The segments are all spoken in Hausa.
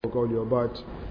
وقولي وبعد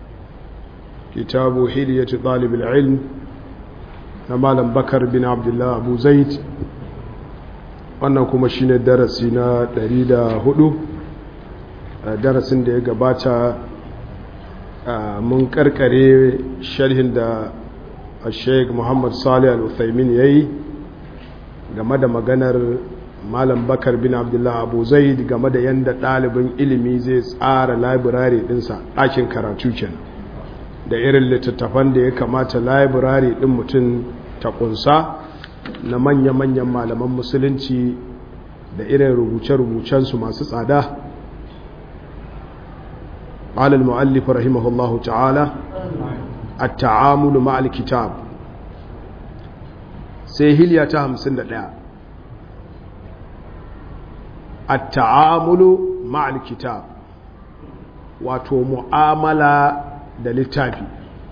كتاب حلية طالب العلم نمالا بكر بن عبد الله أبو زيد wannan kuma shine darasi na 104 darasin da ya gabata mun karkare sharhin da Sheikh Muhammad Salih Al-Uthaymin yayi game da maganar Malam Bakar bin Abdullah Abu Zaid game da yanda ɗalibin ilimi zai tsara library ɗinsa ɗakin karatu kenan da irin littattafan da ya kamata library ɗin mutum ta ƙunsa na manya-manyan malaman musulunci da irin rubuce-rubucensu masu tsada. قال المؤلف رحمه الله تعالى التعامل مع الكتاب سيهلية 51 التعامل مع الكتاب wato mu'amala da littafi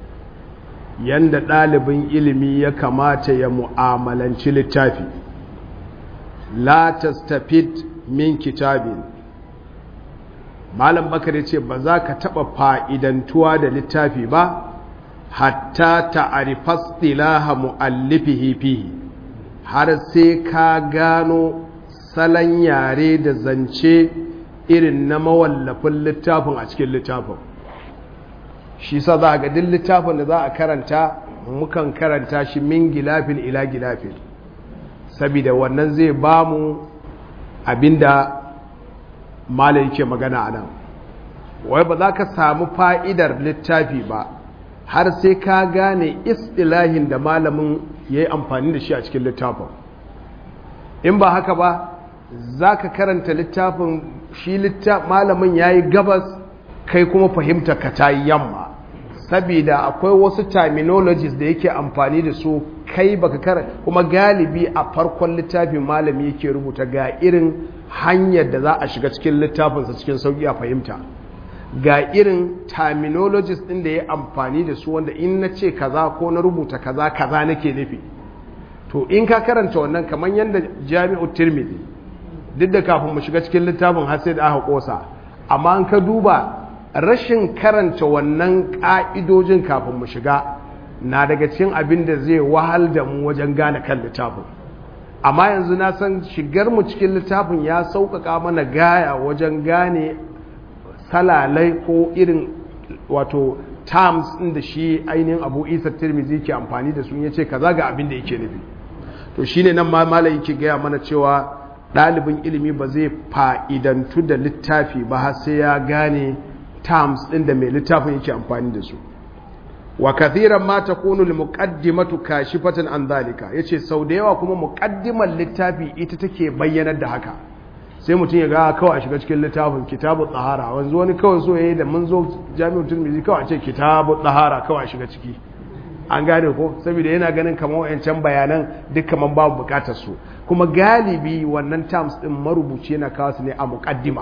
yanda ɗalibin ilimi ya kamata ya mu'amalanci littafi la tastafid min kitabin Malam Bakar ya ce ba za ka taɓa fa'idantuwa da littafi ba hatta ta'arifa istilaha mu'allifihi fihi har sai ka gano salon yare da zance irin na mawallafin littafin a cikin littafin. Shi sa za a ga duk littafin da za a karanta mukan karanta shi min gilafin ila gilafin saboda wannan zai ba mu abinda malai yake magana a nan. Wai ba za ka samu fa'idar littafi ba har sai ka gane istilahin da malamin ya yi amfani da shi a cikin littafin. In ba haka ba za ka karanta littafin shi malamin ya yi gabas kai kuma fahimta ka ta yi yamma saboda akwai wasu terminologies da yake amfani da su kai baka karanta kuma galibi a farkon littafin malami yake rubuta ga irin hanyar da za a shiga cikin littafinsa cikin sauki a fahimta ga irin terminologies din da ya amfani da su wanda in na ce kaza ko na rubuta kaza kaza nake nufi to in ka karanta wannan kamar yadda Jami'ut Tirmidhi duk da kafin mu shiga cikin littafin har sai da aka kosa amma an ka duba rashin karanta wannan ka'idojin kafin mu shiga na daga cikin abin da zai wahal da mu wajen gane kan littafin amma yanzu na san shigar mu cikin littafin ya sauƙaƙa mana gaya wajen gane salalai ko irin wato terms ɗin da shi ainihin Abu Isa Tirmidhi ke amfani da su yace kaza ga abin da yake nufi to shine nan ma malai yake gaya mana cewa ɗalibin ilimi ba zai fa'idantu da littafi ba har sai ya gane terms ɗin da mai littafin yake amfani da su wa kathiran ma takunu al-muqaddimatu kashifatan an dhalika yace sau da yawa kuma muqaddimar littafi ita take bayyanar da haka sai mutum ya ga kawai a shiga cikin littafin kitabut tahara wanzu wani kawai so yayi da mun zo Jami'ut Tirmidhi kawai a ce kitabut tahara kawai a shiga ciki an gane ko saboda yana ganin kamar wayancan bayanan duk kamar babu bukatar su kuma galibi wannan terms din marubuci yana kawo su ne a muqaddima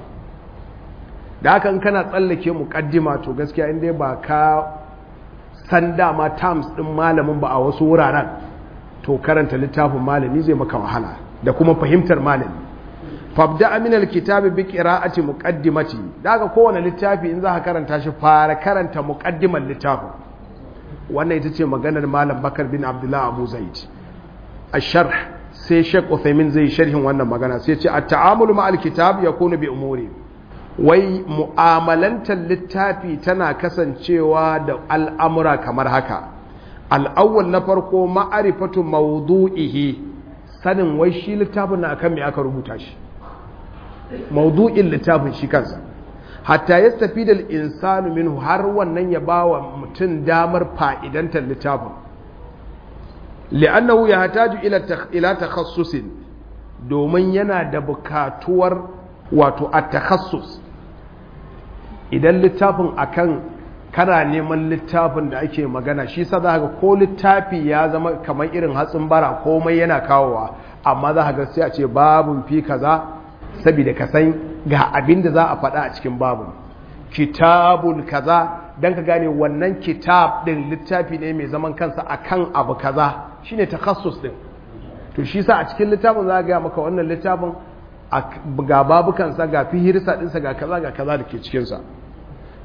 da haka in kana tsallake muqaddima to gaskiya in dai ba ka san dama terms din malamin ba a wasu wuraren to karanta littafin malami zai maka wahala da kuma fahimtar malami fabda min alkitabi bi qira'ati muqaddimati daga kowane littafi in za ka karanta shi fara karanta muqaddimar littafin wannan ita ce maganar Malam Bakar bin Abdullah Abu Zaid ash-sharh sai Sheikh Uthaymin zai sharhin wannan magana sai ce at-ta'amulu ma'al kitab yakunu bi umuri wai mu'amalantar littafi tana kasancewa da al'amura kamar haka al'awwal na farko ma'arifatu mawdu'ihi sanin wai shi littafin na akan me aka rubuta shi mawdu'in littafin shi kansa hatta yastafi da insanu minhu har wannan ya bawa mutum damar fa'idantar littafin li'annahu yahtaju ila takhassusin domin yana da bukatuwar wato at-takhassus idan littafin akan kana neman littafin da ake magana shi sa za ga ko littafi ya zama kamar irin hatsin bara komai yana kawowa amma za ga sai a ce babun fi kaza saboda ka san ga abin da za a faɗa a cikin babun kitabul kaza dan ka gane wannan kitab din littafi ne mai zaman kansa akan abu kaza shine takhassus din to shi sa a cikin littafin za ga maka wannan littafin ga babukansa ga fihirsa ɗinsa ga kaza da ke cikinsa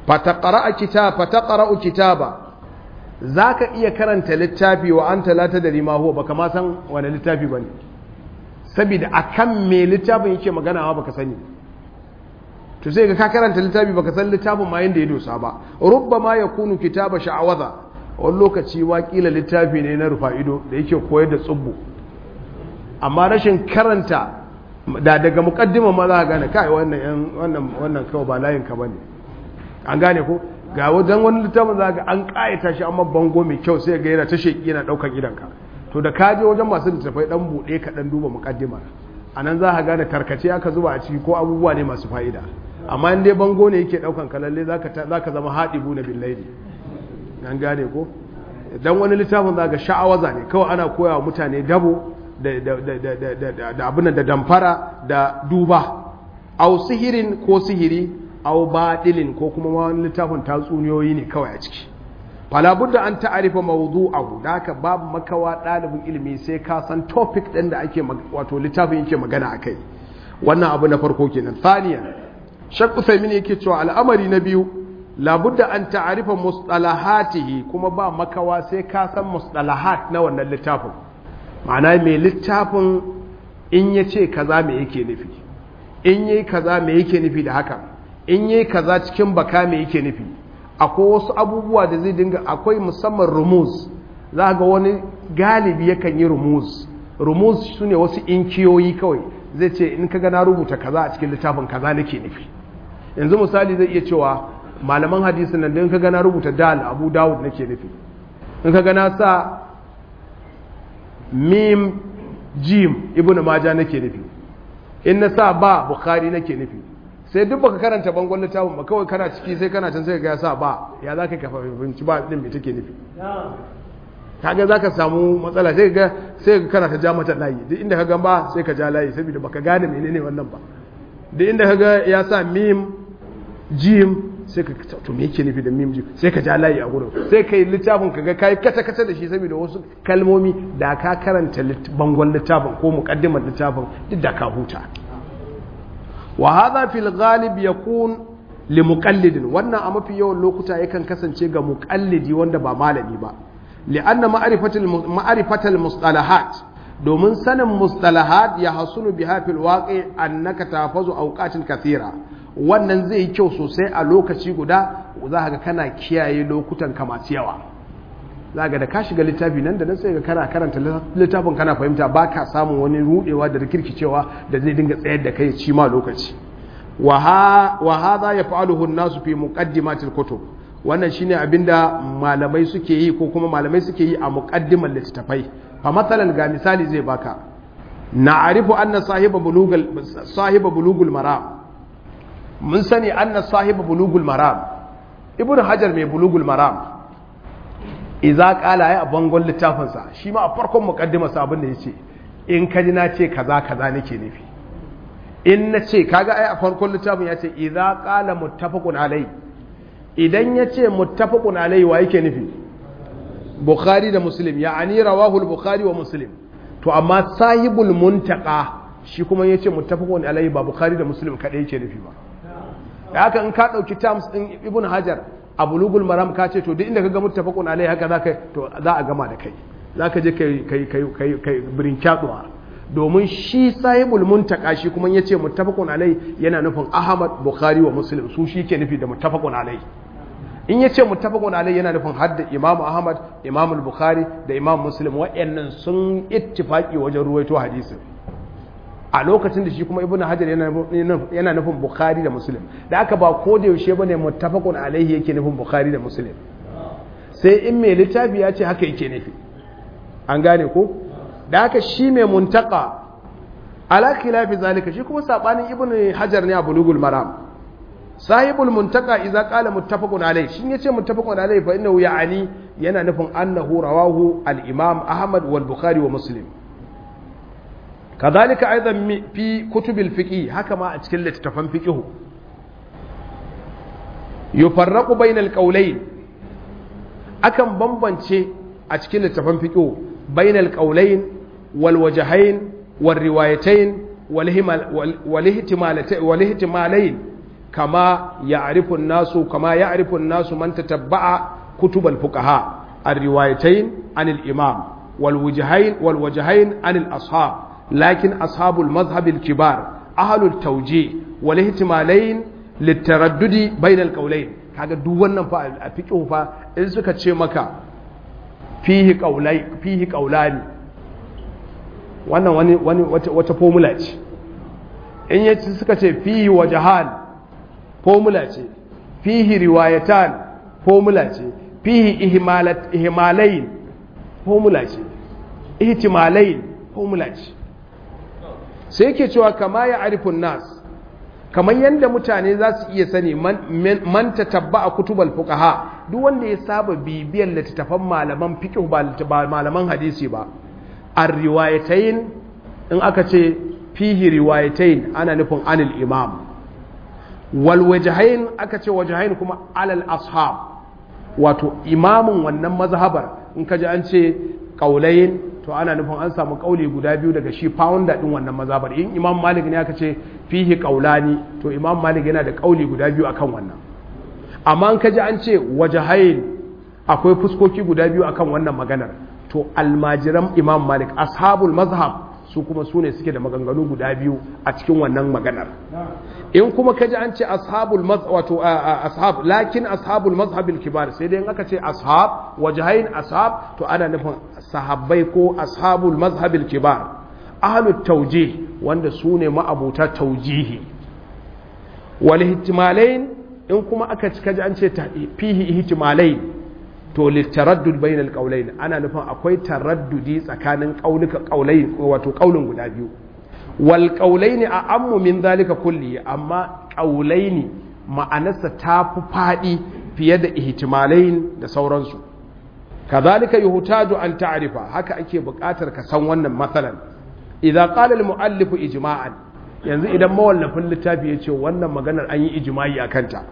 fataqra'u kitaba zaka iya karanta littafi wa anta la tadri ma huwa baka ma san wani littafi bane saboda akan me littafin yake magana ma baka sani to sai ka karanta littafi baka san littafin ma yanda ya dosa ba rubbama yakunu kitaba sha'awaza wani lokaci wakila littafi ne na rufa ido da yake koyar da tsubbu amma rashin karanta daga mukaddima ma za ka gane kai wannan kawai ba layin ka bane an gane ko ga wajen wani littafin za ga an kayata shi amma bango mai kyau sai ga yana ta sheki yana daukan idanka to da ka je wajen masu littafai dan bude ka dan duba mukaddima anan za ka gane tarkace aka zuba a ciki ko abubuwa ne masu fa'ida amma in dai bango ne yake daukan ka lalle zaka zama hadibu na billahi an gane ko dan wani littafin za ga sha'awaza ne kawai ana koya wa mutane dabo da abin da damfara da duba au sihirin ko sihiri au baɗilin ko kuma wani littafin tatsuniyoyi ne kawai a ciki falabudda an ta'arifa mawdu'ahu da haka babu makawa ɗalibin ilimi sai ka san topic ɗin da ake wato littafin yake magana akai wannan abu na farko kenan thaniyan shaq Uthaymin yake cewa al'amari na biyu labudda an ta'arifa mustalahatihi kuma ba makawa sai ka san mustalahat na wannan littafin ma'ana mai littafin in yace kaza me yake nufi in yayi kaza me yake nufi da haka in yi kaza cikin baka me yake nufi akwai wasu abubuwa da zai dinga akwai musamman rumuz za ga wani galibi yakan yi rumuz su ne wasu inkiyoyi kawai zai ce in kaga na rubuta kaza a cikin littafin kaza nake nufi yanzu misali zai iya cewa malaman hadisin nan da in kaga na rubuta dal Abu Dawud nake nufi in kaga na sa mim jim Ibn Majah nake nufi in na sa ba Bukhari nake nufi sai duk baka karanta bangon littafin ba kawai kana ciki sai kana can sai ga ya sa ba ya za ka fahimci ba din me take nufi kaga za ka samu matsala sai ga kana ta ja mata layi duk inda ka ga ba sai ka ja layi saboda baka gane menene wannan ba duk inda ka ga ya sa mim jim sai ka to me yake nufi da mim jim sai ka ja layi a gurin sai kai littafin ka ga kai kata da shi saboda wasu kalmomi da ka karanta bangon littafin ko muqaddimar littafin duk da ka huta وهذا في الغالب يكون لمقلد wannan a mafi yawan lokuta yakan kasance ga muqallidi wanda ba malami ba li'anna ma'rifatul mustalahat domin sanin mustalahat ya hasulu biha fil waqi annaka tafazu awqatin kathira wannan zai yi kyau sosai a lokaci guda za ka ga kana kiyaye lokutan ka masu yawa za ga da ka shiga littafi nan da nan sai ga kana karanta littafin kana fahimta ba ka samun wani rudewa da rikirkicewa da zai dinga tsayar da kai ci ma lokaci wa hadha yaf'aluhu an-nasu fi muqaddimatil kutub wannan shine abinda malamai suke yi ko kuma malamai suke yi a muqaddimar littafai fa masalan ga misali zai baka na'rifu anna sahiba bulugul maram mun sani anna sahiba bulugul maram ibnu hajar mai bulugul maram iza kala ya bangon littafinsa shi ma a farkon muqaddimarsa abin da yace in ka ji na ce kaza nake nufi in na ce kaga ai a farkon littafin yace iza qala muttafaqun alai idan yace muttafaqun alai wa yake nufi bukhari da muslim ya'ani rawahu al-bukhari wa muslim to amma sahibul muntaqa shi kuma yace muttafaqun alai ba bukhari da muslim kadai yake nufi ba haka in ka dauki terms din ibn hajar a bulugul maram ka ce to duk inda ka ga muttafaqun alai haka zaka to za a gama da kai zaka je kai birin kyaduwa domin shi sahibul muntaka shi kuma yace muttafaqun alai yana nufin Ahmad Bukhari wa Muslim su shi ke nufi da muttafaqun alai in yace muttafaqun alai yana nufin hadda Imam Ahmad Imam Bukhari da Imam Muslim wayannan sun ittifaki wajen ruwaito hadisin a lokacin da shi kuma Ibn Hajar yana nufin Bukhari da Muslim da aka ba ko da yaushe bane muttafaqun alaihi yake nufin Bukhari da Muslim sai in mai littafi ya ce haka yake nufi an gane ko da haka shi mai muntaka ala khilafi zalika shi kuma sabanin Ibn Hajar ne a bulugul maram sahibul muntaka idza qala muttafaqun alaihi shin yace muttafaqun alaihi fa innahu ya'ani yana nufin annahu rawahu al-imam Ahmad wal Bukhari wa Muslim كذلك أيضا في كتب الفقه هكما أتكلم لتتفهم فقه يفرق بين القولين أكم بمبنشي أتكلم لتتفهم فقه بين القولين والوجهين والروايتين والاحتمالين kama ya'rifu an-nasu man tatabba'a kutub al-fuqaha ar-riwayatayn 'an al-imam wal wajhayn 'an al-ashab lakin ashabul madhhab al-kibar ahlu at-tawjih wal ihtimalayn lit-taraddudi bayna al-qawlayn. kaga duk wannan fa a fiqh fa in suka ce maka fihi qawlani wannan wata formula ce. in yace suka ce fihi wajhan formula ce, fihi riwayatan formula ce, fihi ihmalayn formula ce, ihtimalayn formula ce. sai yake cewa kama ya arifun nas, kamar yadda mutane za su iya sani man tatabba'a kutubal fuqaha, duk wanda ya saba bibiyar littattafan malaman fiqh ba malaman hadisi ba. ar-riwayatayn, in aka ce fihi riwayatayn ana nufin anil imam, wal wajhayn aka ce wajhayn kuma alal ashab, wato imamin wannan mazhabar in kaji an ce qaulayn to ana nufin an samu kauli guda biyu daga shi founder din wannan mazhabar. in imam malik ne aka ce fihi qaulani to imam malik yana da kauli guda biyu akan wannan. amma an kaji an ce wajhayn akwai fuskoki guda biyu akan wannan maganar, to almajiran imam malik ashabul mazhab su kuma su ne suke da maganganu guda biyu a cikin wannan maganar. in kuma kaji an ce ashabul mazhab wato ashab lakin ashabul mazhabil kibar, sai dai in aka ce ashab wajhayn ashab to ana nufin sahabbai ko ashabul mazhabil kibar ahlut tawjih wanda su ne ma'abuta tawjihi. wal ihtimalain, in kuma aka kaji an ce fihi ihtimalain to litaraddud bainal qawlayn ana nufin akwai taraddudi tsakanin qaulayn wato qaulin guda biyu. wal qawlayn a'ammu min zalika kulli, amma qawlayn ma'anarsa ta fi fadi fiye da ihtimalain da sauransu. kazalika yuhtaju an ta'rifa, haka ake buƙatar ka san wannan masalan. idza qala al muallif ijma'an, yanzu idan mawallafin littafi ya ce wannan maganar an yi ijma'i akan ta,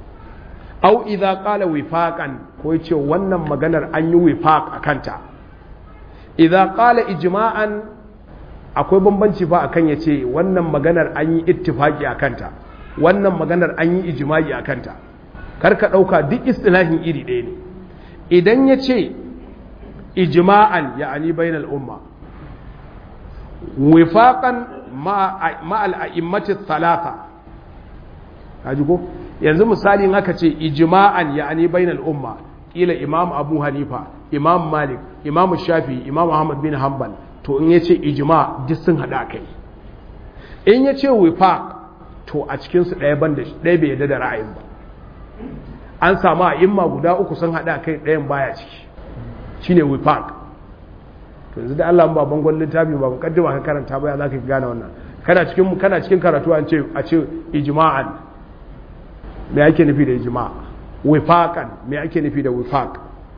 au idza qala wifaqan, ko yace wannan maganar an yi wifaq akanta. idza qala ijma'an akwai bambanci ba akan yace wannan maganar an yi ittifaqi akanta, wannan maganar an yi ijma'i akanta. karka dauka duk istilahin iri ɗaya ne. idan yace ijma'an ya'ani bainal umma, wifaqan ma al-a'immati thalatha, kaji ko yanzu misali in aka ce ijma'an ya'ani bainal umma, kila imam abu hanifa, imam malik, imam shafi, imam ahmad bin hanbal, to in yace ijma' duk sun hada kai. in yace wifaq to a cikin su ɗaya banda ɗaya bai yadda da ra'ayin ba. an samu a'imma guda uku sun hada kai, ɗayan baya ciki, shine wifaq. to yanzu da Allah ba bangon littafi ba mukaddima ka karanta ba ya zaka gane wannan. kana cikin karatu an ce a ce ijma'an, me ake nufi da ijma'? wifaqan, me ake nufi da wifaq?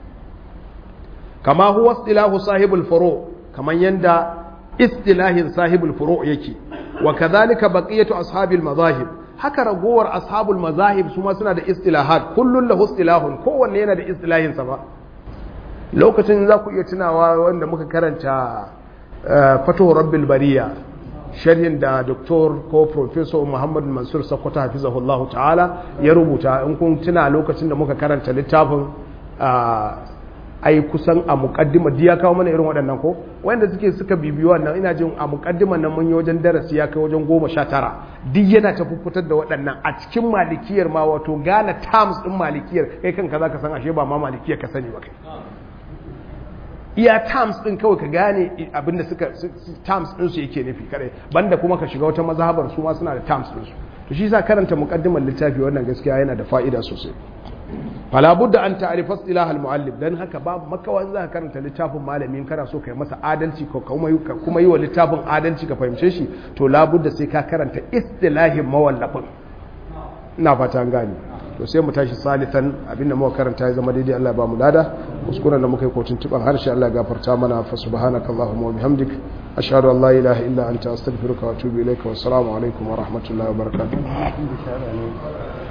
kama huwa istilahu sahibul furu', kaman yanda istilahin sahibul furu' yake. wa kadhalika baqiyatu ashabil madahib, haka ragowar ashabul mazahib su ma suna da istilahat, kullun lahu istilahun, kowanne yana da istilahin sa ba. lokacin za ku iya tunawa wanda muka karanta fatuhu rabbil bariya, sharhin da doktor ko professor Muhammad Mansur Sokoto hafizahullahu ta'ala ya rubuta. in kun tuna lokacin da muka karanta littafin ai kusan a muqaddima ya kawo mana irin waɗannan ko wanda suka bibiyo wannan, ina jin a muqaddiman nan mun yi wajen darasi ya kai wajen 19 duk yana ta fitar da waɗannan a cikin malikiyar ma, wato gane terms din malikiyar kai kanka zaka san ashe ba ma malikiyar ka sani ba kai. iya terms din kawai ka gane abinda terms din su yake nufi kare, banda kuma ka shiga wata mazhabar su ma suna da terms din su. to shi yasa karanta muqaddimar littafi wannan gaskiya yana da fa'ida sosai. fala budda an ta'rifa istilah al-muallif, dan haka babu makawan za ka karanta littafin malamin kana so kai masa adalci ko kuma yi wa littafin adalci ka fahimce shi, to la budda sai ka karanta istilahin mawallafin. ina fata an gane. to sai mu tashi salitan, abinda muka karanta ya zama daidai Allah ba mu lada, kuskuren da muka yi kotun tuban harshe Allah ya gafarta mana. fa subhanakallahumma wa bihamdik ashhadu an la ilaha illa anta astaghfiruka wa atubu ilaika wa assalamu alaikum wa rahmatullahi wa barakatuh.